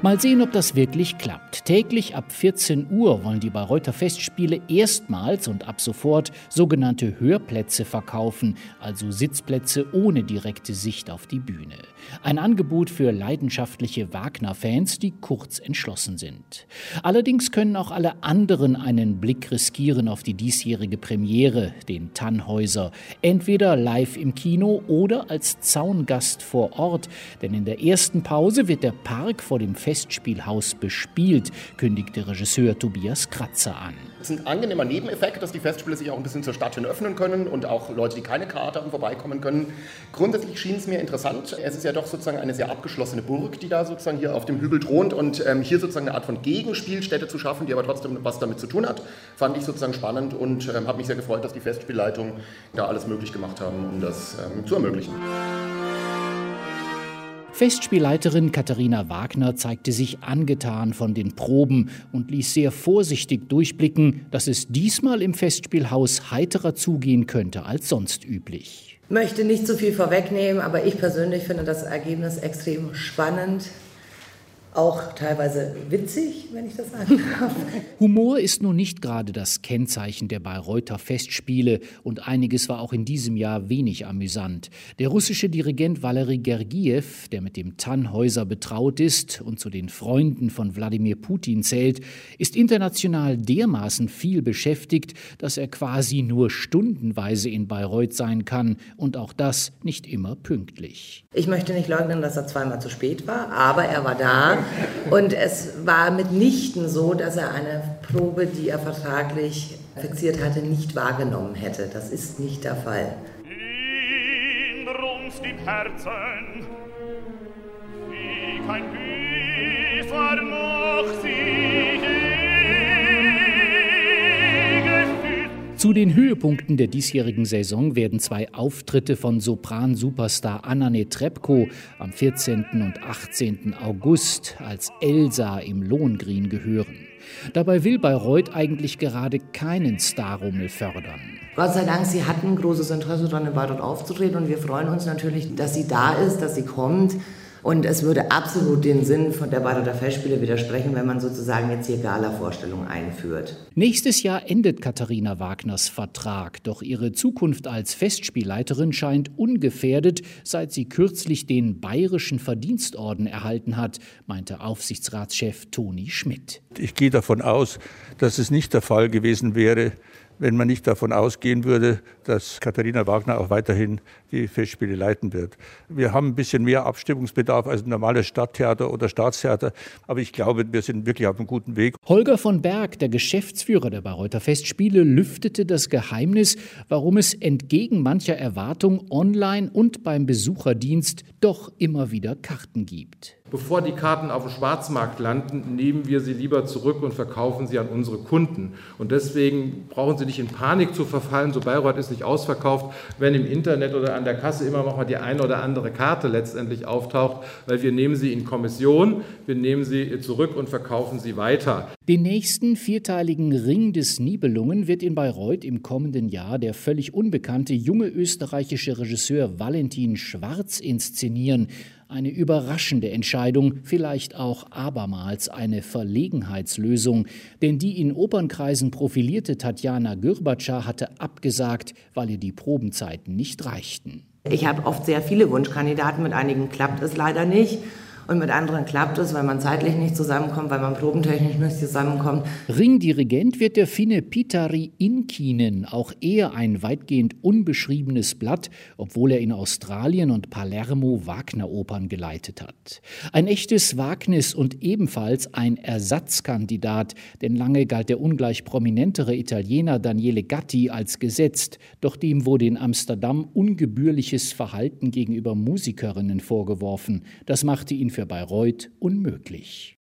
Mal sehen, ob das wirklich klappt. Täglich ab 14 Uhr wollen die Bayreuther Festspiele erstmals und ab sofort sogenannte Hörplätze verkaufen, also Sitzplätze ohne direkte Sicht auf die Bühne. Ein Angebot für leidenschaftliche Wagner-Fans, die kurz entschlossen sind. Allerdings können auch alle anderen einen Blick riskieren auf die diesjährige Premiere, den Tannhäuser. Entweder live im Kino oder als Zaungast vor Ort, denn in der ersten Pause wird der Park vor dem Festspielhaus bespielt, kündigte Regisseur Tobias Kratzer an. Es ist ein angenehmer Nebeneffekt, dass die Festspiele sich auch ein bisschen zur Stadt hin öffnen können und auch Leute, die keine Karte haben, vorbeikommen können. Grundsätzlich schien es mir interessant. Es ist ja doch sozusagen eine sehr abgeschlossene Burg, die da sozusagen hier auf dem Hügel thront, und hier sozusagen eine Art von Gegenspielstätte zu schaffen, die aber trotzdem was damit zu tun hat, fand ich sozusagen spannend und habe mich sehr gefreut, dass die Festspielleitung da alles möglich gemacht haben, um das zu ermöglichen. Festspielleiterin Katharina Wagner zeigte sich angetan von den Proben und ließ sehr vorsichtig durchblicken, dass es diesmal im Festspielhaus heiterer zugehen könnte als sonst üblich. Ich möchte nicht zu viel vorwegnehmen, aber ich persönlich finde das Ergebnis extrem spannend. Auch teilweise witzig, wenn ich das sagen darf. Humor ist nun nicht gerade das Kennzeichen der Bayreuther Festspiele und einiges war auch in diesem Jahr wenig amüsant. Der russische Dirigent Valery Gergiew, der mit dem Tannhäuser betraut ist und zu den Freunden von Wladimir Putin zählt, ist international dermaßen viel beschäftigt, dass er quasi nur stundenweise in Bayreuth sein kann und auch das nicht immer pünktlich. Ich möchte nicht leugnen, dass er zweimal zu spät war, aber er war da. Und es war mitnichten so, dass er eine Probe, die er vertraglich fixiert hatte, nicht wahrgenommen hätte. Das ist nicht der Fall. Ihn brunst im Herzen, wie kein Büßer noch sie Zu den Höhepunkten der diesjährigen Saison werden 2 Auftritte von Sopran-Superstar Anna Netrebko am 14. und 18. August als Elsa im Lohengrin gehören. Dabei will Bayreuth eigentlich gerade keinen Starrummel fördern. Gott sei Dank, sie hatten großes Interesse daran, in Bayreuth aufzutreten, und wir freuen uns natürlich, dass sie da ist, dass sie kommt. Und es würde absolut den Sinn von der Bayreuther Festspiele widersprechen, wenn man sozusagen jetzt hier Gala-Vorstellungen einführt. Nächstes Jahr endet Katharina Wagners Vertrag. Doch ihre Zukunft als Festspielleiterin scheint ungefährdet, seit sie kürzlich den Bayerischen Verdienstorden erhalten hat, meinte Aufsichtsratschef Toni Schmidt. Ich gehe davon aus, dass es nicht der Fall gewesen wäre, wenn man nicht davon ausgehen würde, dass Katharina Wagner auch weiterhin die Festspiele leiten wird. Wir haben ein bisschen mehr Abstimmungsbedarf als ein normales Stadttheater oder Staatstheater, aber ich glaube, wir sind wirklich auf einem guten Weg. Holger von Berg, der Geschäftsführer der Bayreuther Festspiele, lüftete das Geheimnis, warum es entgegen mancher Erwartung online und beim Besucherdienst doch immer wieder Karten gibt. Bevor die Karten auf dem Schwarzmarkt landen, nehmen wir sie lieber zurück und verkaufen sie an unsere Kunden. Und deswegen brauchen Sie nicht in Panik zu verfallen, so Bayreuth ist nicht ausverkauft, wenn im Internet oder an der Kasse immer noch mal die eine oder andere Karte letztendlich auftaucht, weil wir nehmen sie in Kommission, wir nehmen sie zurück und verkaufen sie weiter. Den nächsten 4-teiligen Ring des Nibelungen wird in Bayreuth im kommenden Jahr der völlig unbekannte junge österreichische Regisseur Valentin Schwarz inszenieren. Eine überraschende Entscheidung, vielleicht auch abermals eine Verlegenheitslösung. Denn die in Opernkreisen profilierte Tatjana Gürbatscha hatte abgesagt, weil ihr die Probenzeiten nicht reichten. Ich habe oft sehr viele Wunschkandidaten, mit einigen klappt es leider nicht. Und mit anderen klappt es, weil man zeitlich nicht zusammenkommt, weil man probentechnisch nicht zusammenkommt. Ringdirigent wird der Finne Pitari Inkinen, auch er ein weitgehend unbeschriebenes Blatt, obwohl er in Australien und Palermo Wagner-Opern geleitet hat. Ein echtes Wagnis und ebenfalls ein Ersatzkandidat, denn lange galt der ungleich prominentere Italiener Daniele Gatti als gesetzt, doch dem wurde in Amsterdam ungebührliches Verhalten gegenüber Musikerinnen vorgeworfen. Das machte ihn für Bayreuth unmöglich.